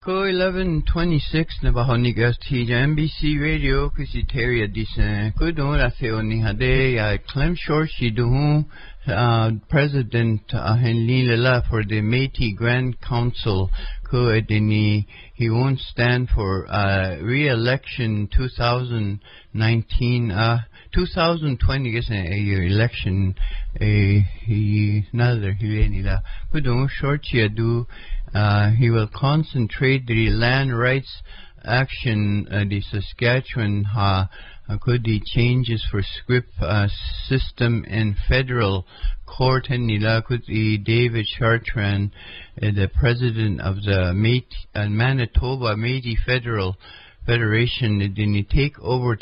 Ko 11:26 na bahoni gasti NBC Radio kusi teria disen ko don la theoni hade ya Clem Shorshi do President Henley Lela for the Métis Grand Council ko edini he won't stand for re-election 2019 2020 is a year election he another he la ko don Shorshi do he will concentrate the land rights action the Saskatchewan could the changes for script system in federal court and nila could the David Chartrand the president of the Manitoba Métis Federation didn't take over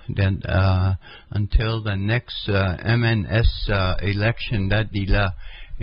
until the next MNS election that dila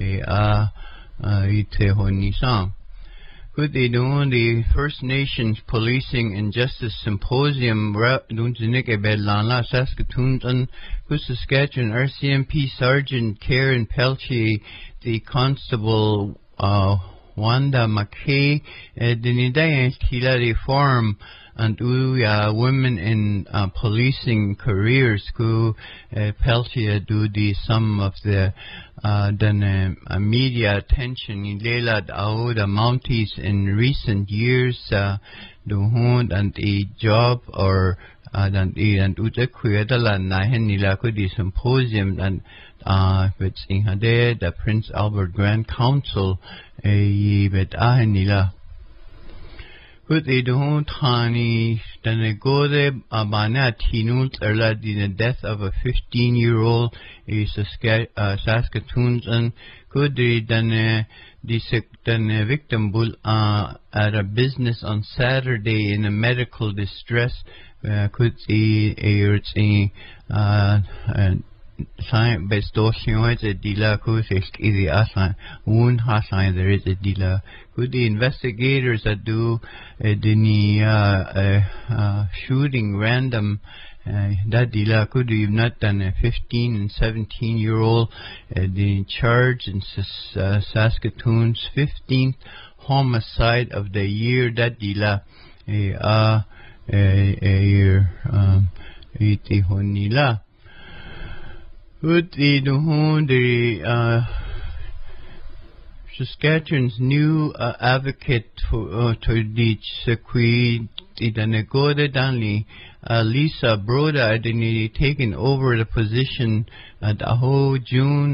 ite honisam. Could they do the First Nations Policing and Justice Symposium Belala Saskatoon and Saskatchewan RCMP Sergeant Karen Pelche, the Constable Wanda McKay, the Hilary Forum and women in policing careers who Pelche do the some of the media attention in Leila the Mounties in recent years and the job or and utekwedala nahen nila ko the symposium and which in hade the Prince Albert Grand Council bet nila could they don't honey then go there abana tinut erla the death of a 15-year-old Saskatoons and could they then the victim bull at a business on Saturday in a medical distress could see sign bestortion is a dealer who says the assign one sign there is a dealer could the investigators that do the shooting random that dealer could have not done a 15 and 17-year-old the charge in Saskatoon's 15th homicide of the year that dealer year iti honila would the Saskatchewan's new advocate for to the Sequi the Negode Danley Lisa Broda didn't taken over the position at the whole June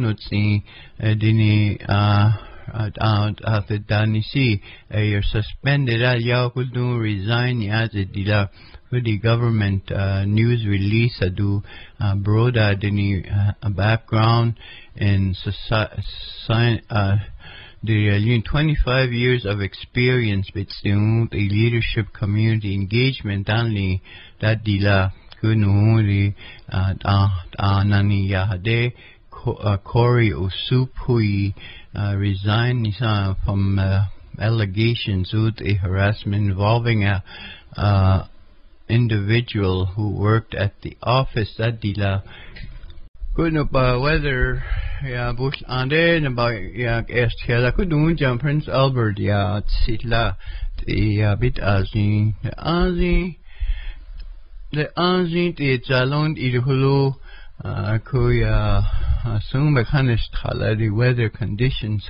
after Danisi you're suspended al could do resign as a dealer for the government news release do Broda didn't background in the 25 years of experience with the leadership community engagement only that dila kunu anani yahade Corey Osup who resigned from allegations of a harassment involving a individual who worked at the office that dila couldn't about whether bush ande about estela couldn't jump Prince Albert sitla the bit azin the jalon idhulu kuya soon mechanics the weather conditions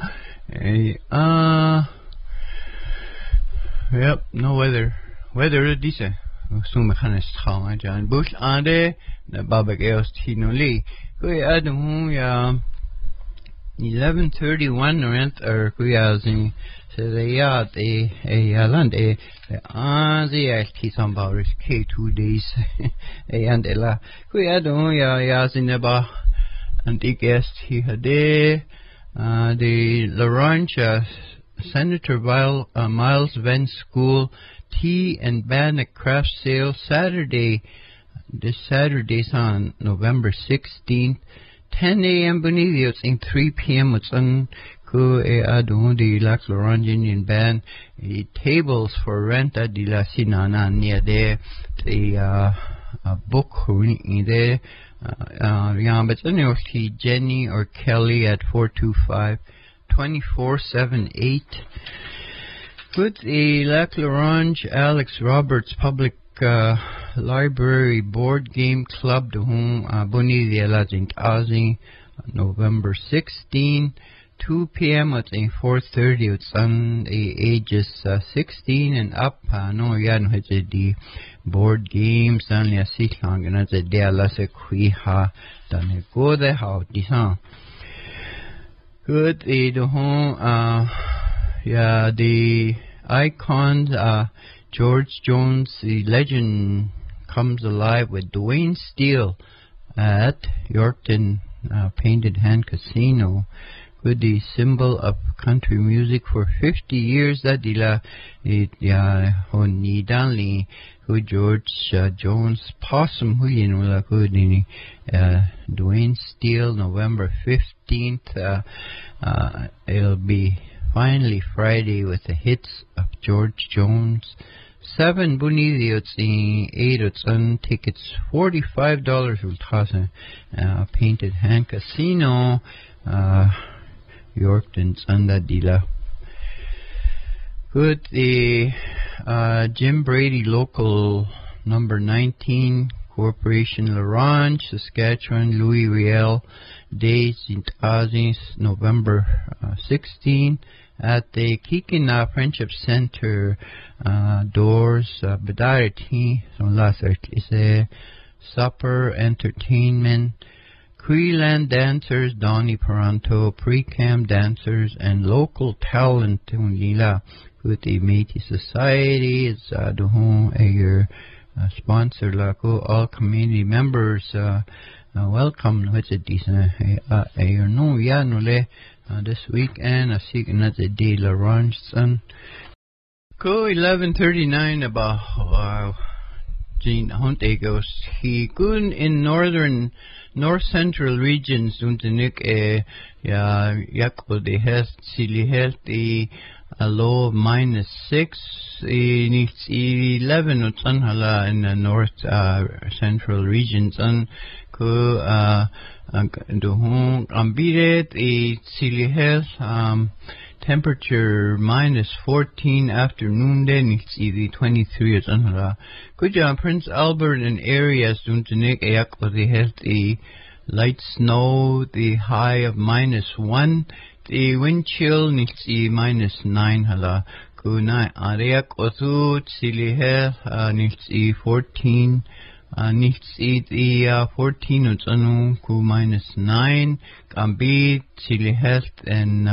yep no weather decent soon mechanics John bush ande the babak eos tinoli kuya adum 11:31 rent or kuya zin Sayat a land a the some bowers K2 days and ella kuya don zineba and the guest he had the Laurentian Senator Miles Venn School Tea and Bannock Craft Sale this Saturday's on November 16th 10 a.m. Bonivios in 3 p.m. What's on the Lax Laurentian Band tables for rent at the La Sinana near there the book in there but anyway Jenny or Kelly at 425-2478 Good Lac La Ronge Alex Roberts Public Library Board Game Club de home Boni de la Zintazi November 16, 2 p.m. at 4:30. It's on ages 16 and up. No yan the board games dan ya sitlang and the de la se kwiha dan go de how disan. Good the home yeah, the icons, George Jones, the legend comes alive with Dwayne Steele at Yorkton Painted Hand Casino. With the symbol of country music for 50 years, that dila honidali who George Jones possum huyin wala kudini Dwayne Steele November 15th. It'll be finally Friday with the hits of George Jones. 7 bunidiots in 8 tickets $45 will toss Painted Hand Casino Yorkton's under dealer. Good the Jim Brady local number 19 Corporation La Ronge, Saskatchewan, Louis Riel Days in Azis November 16 at the Kikina Friendship Center doors Bedarity son last is a supper entertainment Creeland dancers Donnie Paranto pre-cam dancers and local talent Lila with the Métis Society is your sponsor Lako all community members welcome with it no yanule this weekend I see another day La Ronge son go 11:39 about Gene Hunte goes he good in north central regions untenik yakko de health silly healthy a low of -6 it's 11 utsanhala in the north central regions and ko dohong ambiret silly health temperature -14 afternoon then it's 23 utsanhala kuja Prince Albert and areas untenik yakko de healthy light snow the high of -1 the wind chill needs -9 hala kuna ariak osut silihe needs 14 needs 14 utsanu ku -9 kambi silihe and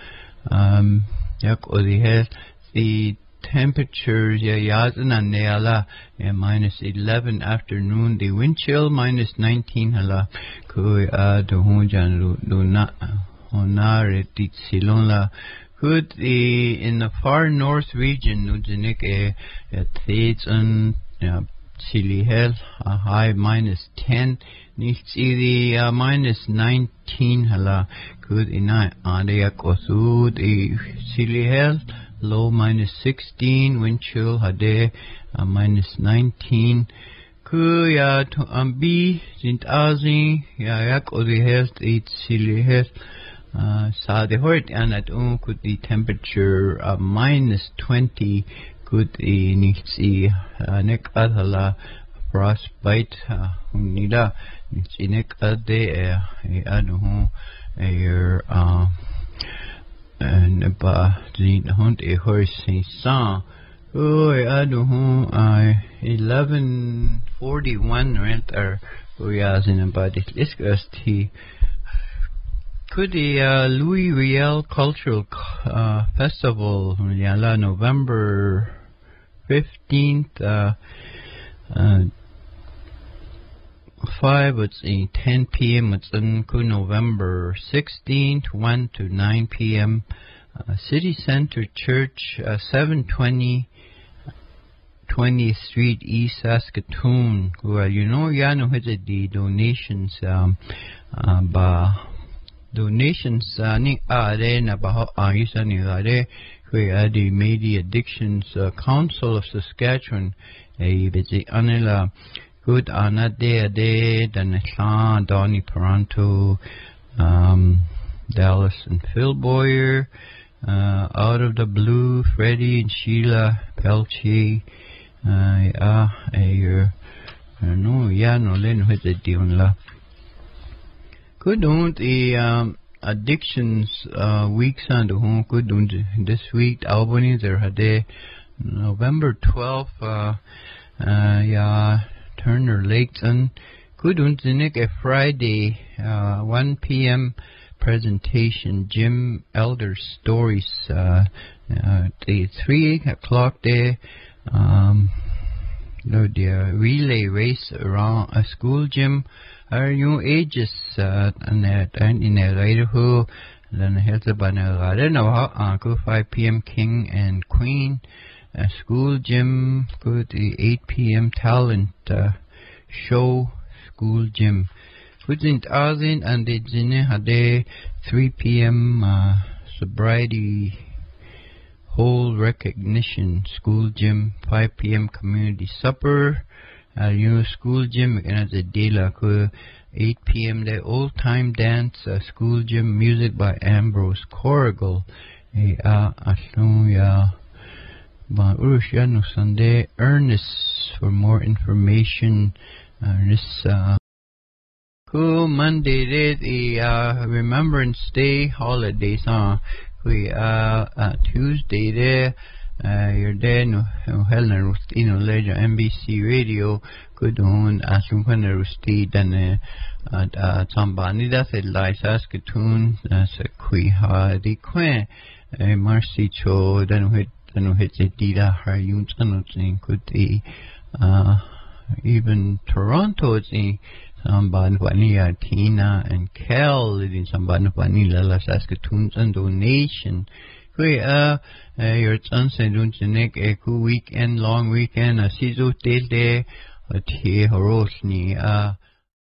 yak odihe the temperatures yazna neala -11 afternoon the wind chill -19 hala ku dohunjan luna Honare Titsilonla good in the far north region Nujinik Thades and Silihel a high -10 Nixi -19 hala good in Adeak Osud Silihel low -16 wind chill Hade -19 Kuya to Ambi Zintazi Yayak Odihel Silihel so the hort and at could the temperature of -20 could the nixi nek adhala frostbite nida nixi nek ade anu your and ba the hunt a horse sa anu 11:41 rent or yas in about it discussed he could the Louis Riel Cultural Festival November 15th 5 it's 10 p.m. it's in November 16th 1 to 9 p.m. City Center Church 720 20th Street East Saskatoon you know the donations donations ni are na ba ayisa ni are where the Media Addictions Council of Saskatchewan bezi anela good ana de Danetlan Donnie Paranto Dallas and Phil Boyer out of the blue, Freddie and Sheila Pelche, no len with the dion la. Good don't addictions weeks on the home good don't this week Albany there had a November 12th Turner Lakes and good don't a Friday 1 p.m. presentation Jim Elder Stories the 3 o'clock there the relay race around a school gym are you ages and in Idaho then heads up on a 5 p.m. King and Queen school gym good 8 p.m. talent show school gym within Arlin and the Jine had a 3 p.m. Sobriety whole recognition school gym 5 p.m. community supper school gym and the Dela 8 p.m. the old time dance school gym music by Ambrose Corrigal Sunday Ernest for more information Ernest Monday the Remembrance Day holidays we Tuesday there you're there no Helena Rustino Ledger NBC Radio good on Asumpan Rusti then Tambani that's it like Saskatoon that's a Quiha di Quen Marcy Cho then hit the Dida Harun Sanotin could be even Toronto it's in Samban Vania Tina and Kel in Samban Vanilla Saskatoon and donation. We your sons and Dunjanek a weekend long weekend a season day a tea horosni